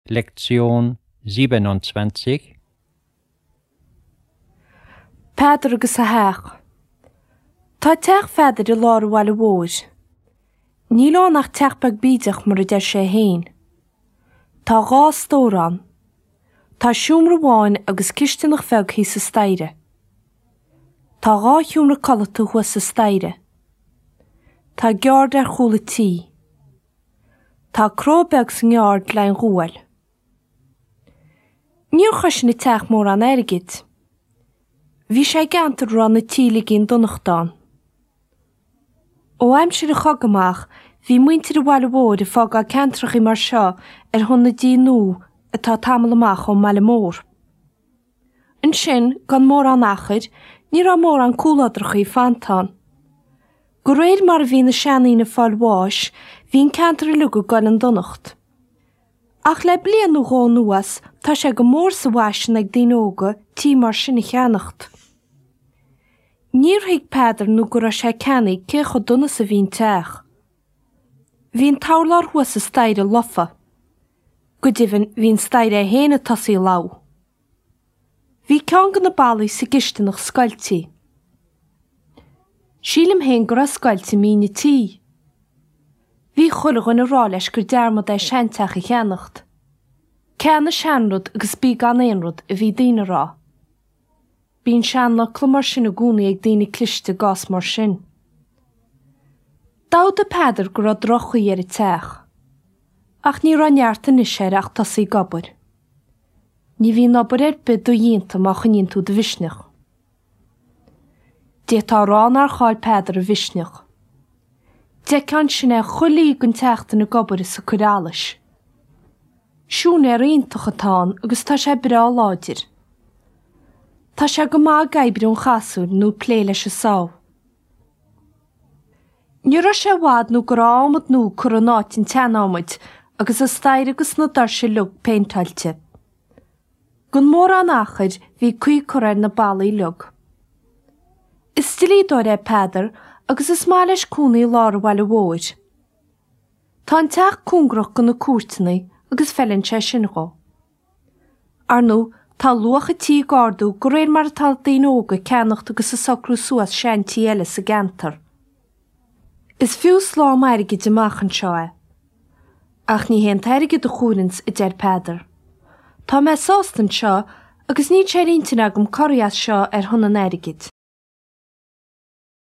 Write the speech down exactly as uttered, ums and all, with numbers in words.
Lektion siebenundzwanzig. Peder agus a heach. Tá teach feidir I lár bhile bhór. Ní lá nach teachbag bídeach mar a deir sé héin. Tá gá stórán. Tá siúmra bháin agus cistanach feag hí sa staire. Tá gá siúmra collatú hua sa staire. Tá geard ar chúla tí. Tá cróbeag sa ngeard lein rúil. Níor chuis na teach mór an airgid. Bhí sé gantar ran na tíla gin donnachtán. Ó aimsir a chogamach, bhí muintir a bhile bhór a fág a cantrach I mar seo ar honna dí nú atá tamil amach ó meile mór. An sin, gan mór an achir, ní ra mór an cúladrach I fantán. Go réir mar bhí na seanaí na fáil bháis, hín cantar a lugu gan an donnacht. Ach le blian nó gá nuas, tá sé go mór sa bhaisin ag daonóga tí mar sin I cheannacht. Níor hiag Peder nó gur a sé ceannaí cé chu donna sa bhín teach. Bhín tálar hua sa staire lofa. Go divan bhín staire héna tosaí lau. Bhí cean gan na ballaí sa gistanach scoiltí. Sílim hén gur a scoiltí mína tí. Bhí chuirg an a rá leis gur dearmad é seanteach I cheannacht. Cean na seanrod agus bí gan éonrod a bhí daine rá. Bín sean le clumar sin a gúnaí ag daoine cliste gás mar sin. Dád a Peder gur a drochaí ar a teach. Ach ní rannearta is sé ach tosaí gobar. Ní bhí nobar ar bid do dhéanta má chuníonn tú de bhisneach. Dé tá rán ar cháil Peder a bhisneach. De can sin é chulaí gon teachta na gobar is sa curális. Siún ar aontach atán agus tá sé brá láidir. Tá sé go má gaibir ón chaasú nó plé leis a sao. Ní ra sé bhád nó gur ámad nó chur an áitin teanámid agus a stair agus na dar sé lug péintailte. Gon mór an achir bhí cuí choir na ballaí lug. Is stilídóir é Peder agus is má leis cúnaí lár bhile bhór. Tá an teach cúngrach gan na cuairteanaí agus fellann sé sin rá. Ar nó tá luacha tí gáardú go réir mar tal daonóga ceannacht agus a socrú suas seantí eile sa gantar. Is fiú slá mairigi de mach an seo é. Ach ní hen tairigi do chúrins I deir Peder. Tá me sástan seo agus ní sé ríntin agam corias seo ar honna nairigid.